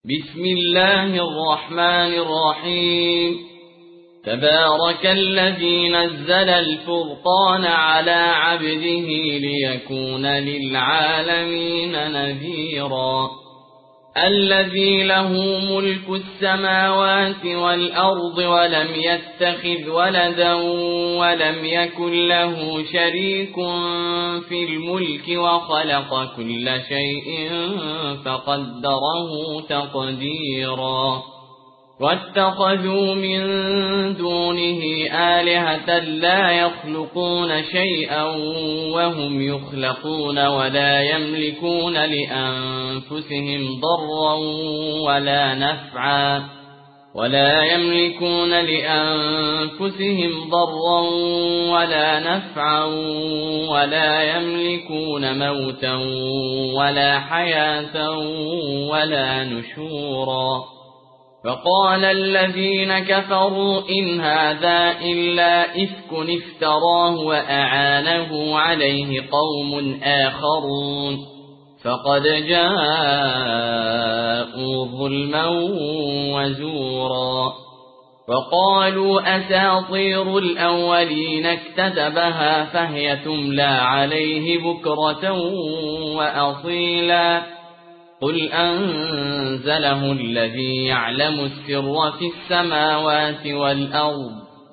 بسم الله الرحمن الرحيم. تبارك الذي نزل الفرقان على عبده ليكون للعالمين نذيرا. الذي له ملك السماوات والأرض ولم يتخذ ولدا ولم يكن له شريك في الملك وخلق كل شيء فقدره تقديرا. واتخذوا من دونه آلهة لا يخلقون شيئا وهم يخلقون ولا يملكون لأنفسهم ضرا ولا نفعا ولا يملكون موتا ولا حياة ولا نشورا. فقال الذين كفروا إن هذا إلا إفك افتراه وأعانه عليه قوم آخرون فقد جاءوا ظلما وزورا. وقالوا أساطير الأولين اكتتبها فهي تملى عليه بكرة وأصيلا. قل أنزله الذي يعلم السر في السماوات والأرض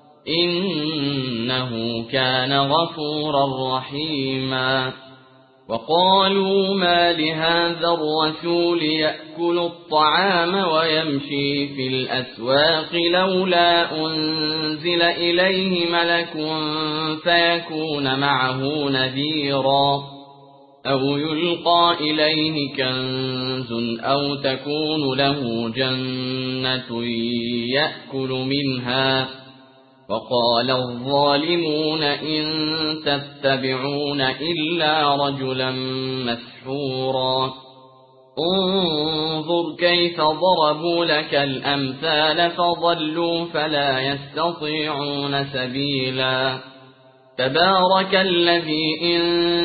إنه كان غفورا رحيما. وقالوا ما لهذا الرسول يأكل الطعام ويمشي في الأسواق لولا أنزل إليه ملك فيكون معه نذيرا أو يلقى إليه كنز أو تكون له جنة يأكل منها. وقال الظالمون إن تتبعون إلا رجلا مسحورا. انظر كيف ضربوا لك الأمثال فضلوا فلا يستطيعون سبيلا. تبارك الذي إن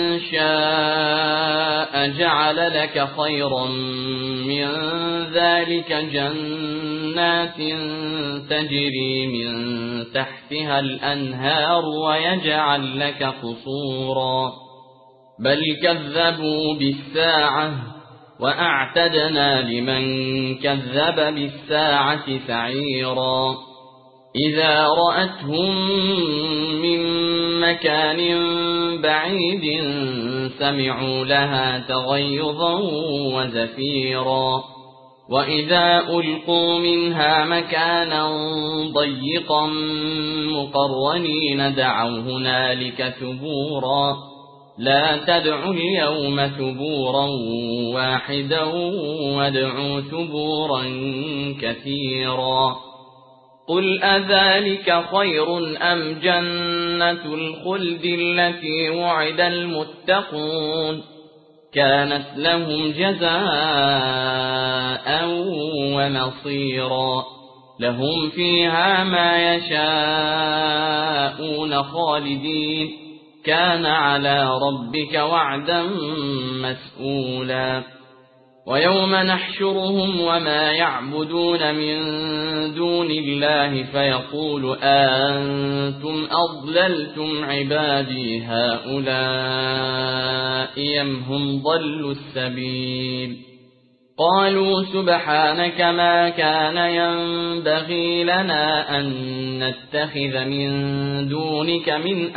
شاء جعل لك خيرا من ذلك جنات تجري من تحتها الأنهار ويجعل لك قصورا. بل كذبوا بالساعة وأعتدنا لمن كذب بالساعة سعيرا. إذا رأتهم من مكان بعيد سمعوا لها تغيظا وزفيرا. وإذا ألقوا منها مكانا ضيقا مقرنين دعوا هنالك ثبورا. لا تدعوا اليوم ثبورا واحدا وادعوا ثبورا كثيرا. قل أذلك خير أم جنة الخلد التي وعد المتقون كانت لهم جزاء ومصيرا. لهم فيها ما يشاءون خالدين كان على ربك وعدا مسئولا. ويوم نحشرهم وما يعبدون من دون الله فيقول أنتم أضللتم عبادي هؤلاء أم هم ضلوا السبيل. قالوا سبحانك ما كان ينبغي لنا أن نتخذ من دونك من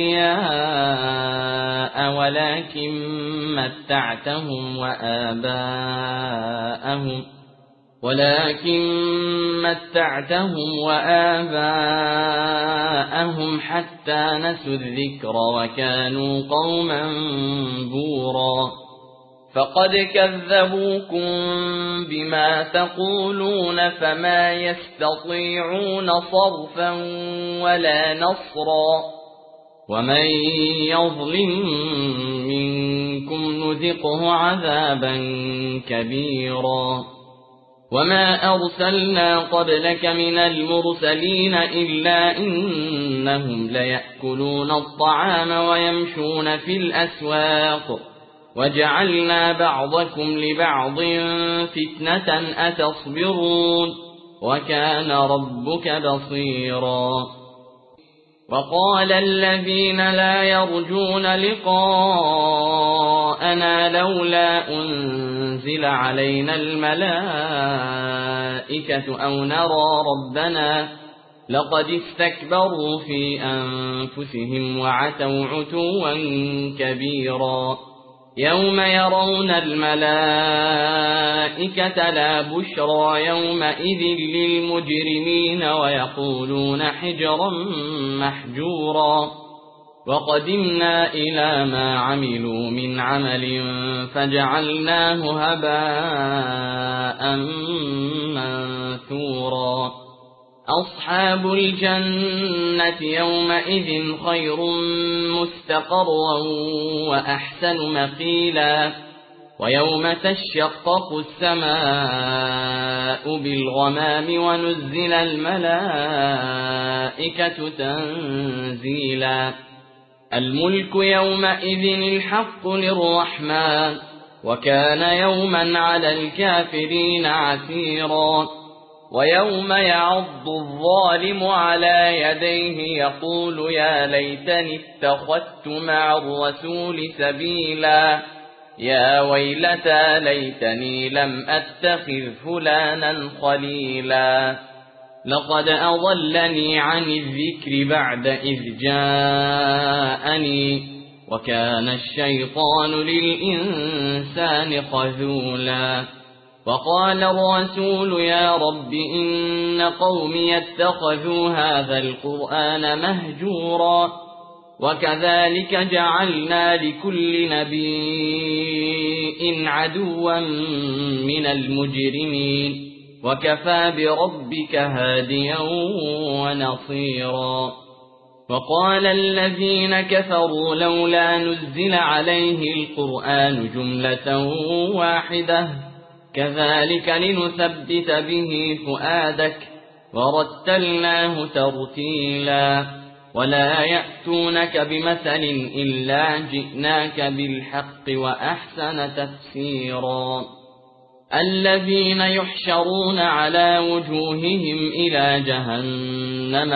أولياء ولكن متعتهم وآباءهم حتى نسوا الذكر وكانوا قوما بورا. فقد كذبوكم بما تقولون فما يستطيعون صرفا ولا نصرا. ومن يظلم منكم نذقه عذابا كبيرا. وما أرسلنا قبلك من المرسلين إلا إنهم ليأكلون الطعام ويمشون في الأسواق وجعلنا بعضكم لبعض فتنة أتصبرون وكان ربك بصيرا وقال الذين لا يرجون لقاءنا لولا أنزل علينا الملائكة أو نرى ربنا لقد استكبروا في أنفسهم وعتوا عتوا كبيرا يوم يرون الملائكة لا بشرى يومئذ للمجرمين ويقولون حجرا محجورا وقدمنا إلى ما عملوا من عمل فجعلناه هباء منثورا أصحاب الجنة يومئذ خير مستقرا وأحسن مقيلا ويوم تشقق السماء بالغمام ونزل الملائكة تنزيلا الملك يومئذ الحق للرحمن وكان يوما على الكافرين عسيرا ويوم يعض الظالم على يديه يقول يا ليتني اتخذت مع الرسول سبيلا يا ويلتى ليتني لم أتخذ فلانا خليلا لقد أضلني عن الذكر بعد إذ جاءني وكان الشيطان للإنسان خذولا وقال الرسول يا رب إن قومي اتخذوا هذا القرآن مهجورا وكذلك جعلنا لكل نبي عدوا من المجرمين وكفى بربك هاديا ونصيرا وقال الذين كفروا لولا نزل عليه القرآن جملة واحدة كذلك لنثبت به فؤادك ورتلناه ترتيلا ولا يأتونك بمثل إلا جئناك بالحق وأحسن تفسيرا الذين يحشرون على وجوههم إلى جهنم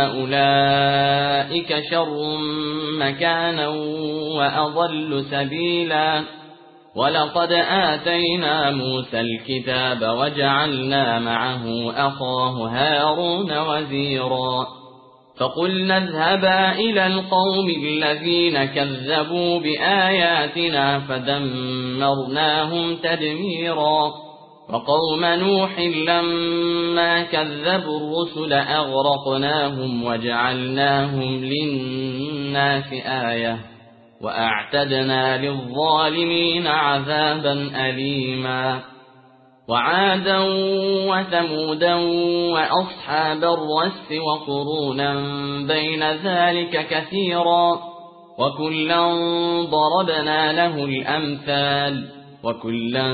أولئك شر مكانا وأضل سبيلا ولقد آتينا موسى الكتاب وجعلنا معه أخاه هارون وزيرا فقلنا اذهبا إلى القوم الذين كذبوا بآياتنا فدمرناهم تدميرا وقوم نوح لما كذبوا الرسل أغرقناهم وجعلناهم للناس آية وأعتدنا للظالمين عذابا أليما وعادا وثمودا وأصحاب الرس وقرونا بين ذلك كثيرا وكلا ضربنا له الأمثال وكلا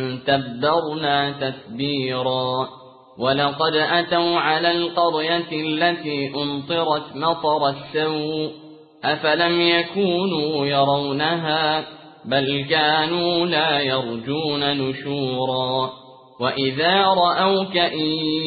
تبرنا تتبيرا ولقد أتوا على القرية التي أمطرت مطر السوء أفلم يكونوا يرونها بل كانوا لا يرجون نشورا وإذا رأوك إن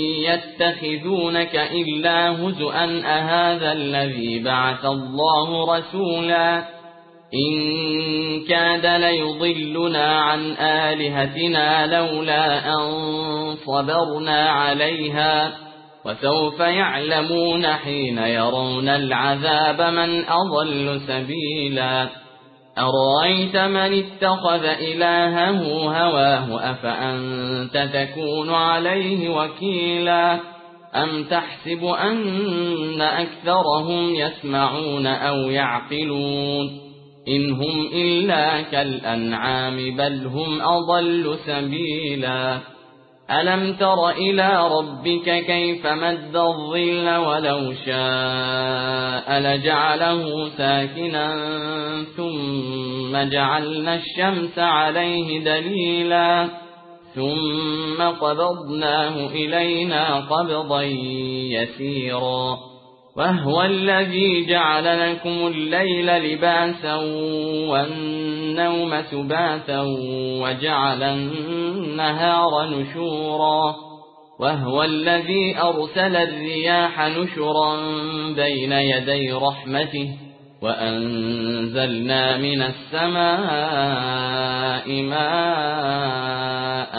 يتخذونك إلا هزؤا أهذا الذي بعث الله رسولا إن كاد ليضلنا عن آلهتنا لولا أن صبرنا عليها وسوف يعلمون حين يرون العذاب من أضل سبيلا أرأيت من اتخذ إلهه هواه أفأنت تكون عليه وكيلا أم تحسب أن أكثرهم يسمعون أو يعقلون إن هم إلا كالأنعام بل هم أضل سبيلا ألم تر إلى ربك كيف مد الظل ولو شاء لجعله ساكنا ثم جعلنا الشمس عليه دليلا ثم قبضناه إلينا قبضا يسيرا وهو الذي جعل لكم الليل لباسا النوم سباتا وجعل النهار نشورا وهو الذي أرسل الرياح نشرا بين يدي رحمته وأنزلنا من السماء ماء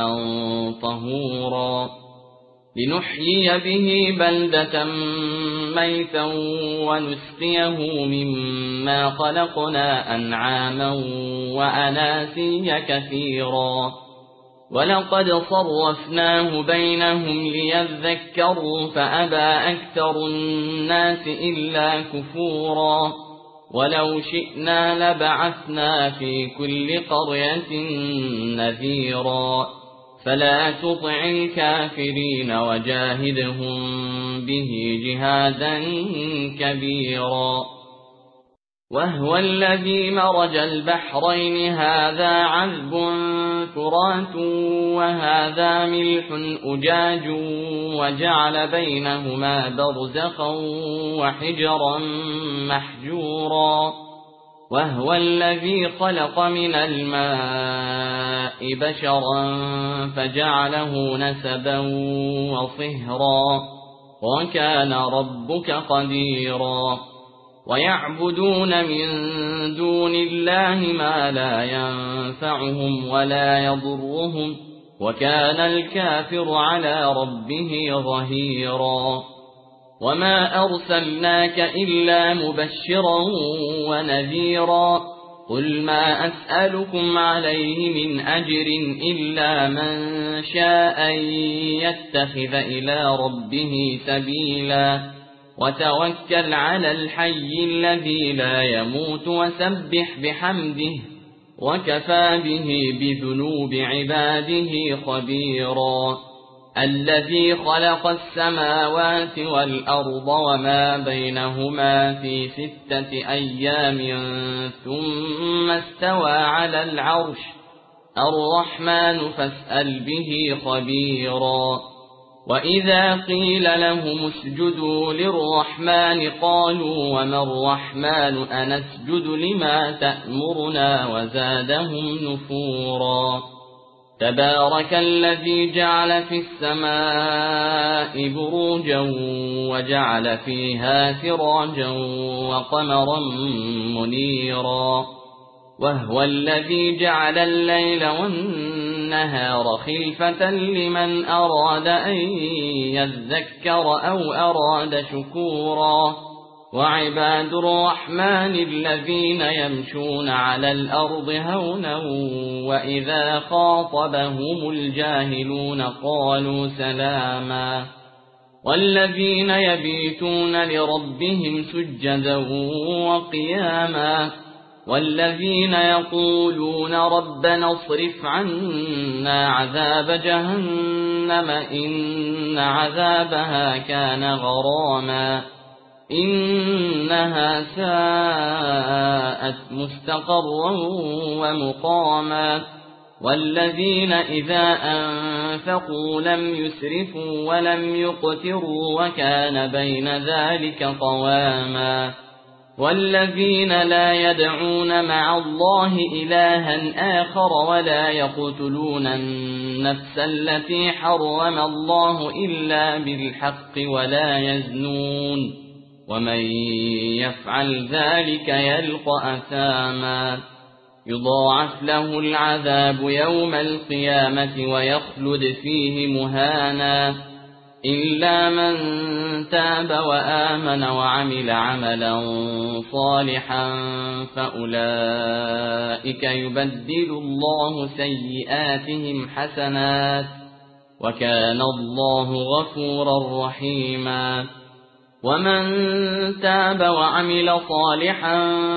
طهورا لنحيي به بلدة ميتا ونسقيه مما خلقنا أنعاما وأناسيا كثيرا ولقد صرفناه بينهم ليذكروا فأبى أكثر الناس إلا كفورا ولو شئنا لبعثنا في كل قرية نذيرا فلا تطع الكافرين وجاهدهم به جهادا كبيرا وهو الذي مرج البحرين هذا عذب فرات وهذا ملح أجاج وجعل بينهما برزخا وحجرا محجورا وهو الذي خلق من الماء بشرا فجعله نسبا وصهرا وكان ربك قديرا ويعبدون من دون الله ما لا ينفعهم ولا يضرهم وكان الكافر على ربه ظهيرا وما أرسلناك إلا مبشرا ونذيرا قل ما أسألكم عليه من أجر إلا من شاء يتخذ إلى ربه سبيلا وتوكل على الحي الذي لا يموت وسبح بحمده وكفى به بذنوب عباده خبيرا الذي خلق السماوات والأرض وما بينهما في 6 أيام ثم استوى على العرش الرحمن فاسأل به خبيرا وإذا قيل لهم اسجدوا للرحمن قالوا وما الرحمن أنسجد لما تأمرنا وزادهم نفورا تبارك الذي جعل في السماء بروجا وجعل فيها سراجا وقمرا منيرا وهو الذي جعل الليل والنهار خلفة لمن أراد أن يذكر أو أراد شكورا وعباد الرحمن الذين يمشون على الأرض هونا وإذا خاطبهم الجاهلون قالوا سلاما والذين يبيتون لربهم سجدا وقياما والذين يقولون ربنا اصرف عنا عذاب جهنم إن عذابها كان غراما إنها ساءت مستقرا ومقاما والذين إذا أنفقوا لم يسرفوا ولم يقتروا وكان بين ذلك قواما والذين لا يدعون مع الله إلها آخر ولا يقتلون النفس التي حرم الله إلا بالحق ولا يزنون ومن يفعل ذلك يلقى أثاما يضاعف له العذاب يوم القيامة ويخلد فيه مهانا إلا من تاب وآمن وعمل عملا صالحا فأولئك يبدل الله سيئاتهم حسنات وكان الله غفورا رحيما ومن تاب وعمل صالحا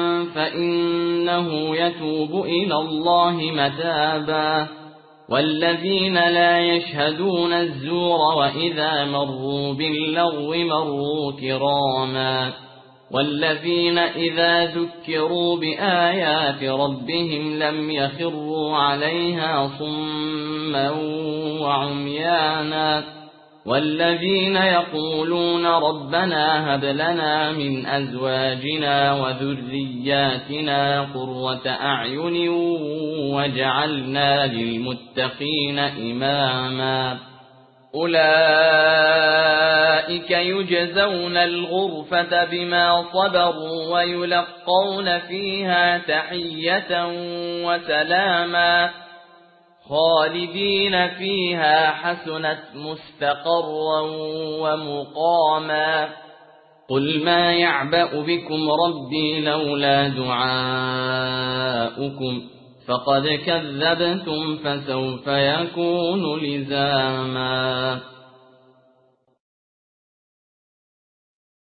فإنه يتوب إلى الله متابا والذين لا يشهدون الزور وإذا مروا باللغو مروا كراما والذين إذا ذكروا بآيات ربهم لم يخروا عليها صما وعميانا والذين يقولون ربنا هب لنا من أزواجنا وذرياتنا قرة أعين واجعلنا للمتقين إماما أولئك يجزون الغرفة بما صبروا ويلقون فيها تحية وسلاما خالدين فيها حسنت مستقرا ومقاما قل ما يعبأ بكم ربي لولا دعاؤكم فقد كذبتم فسوف يكون لزاما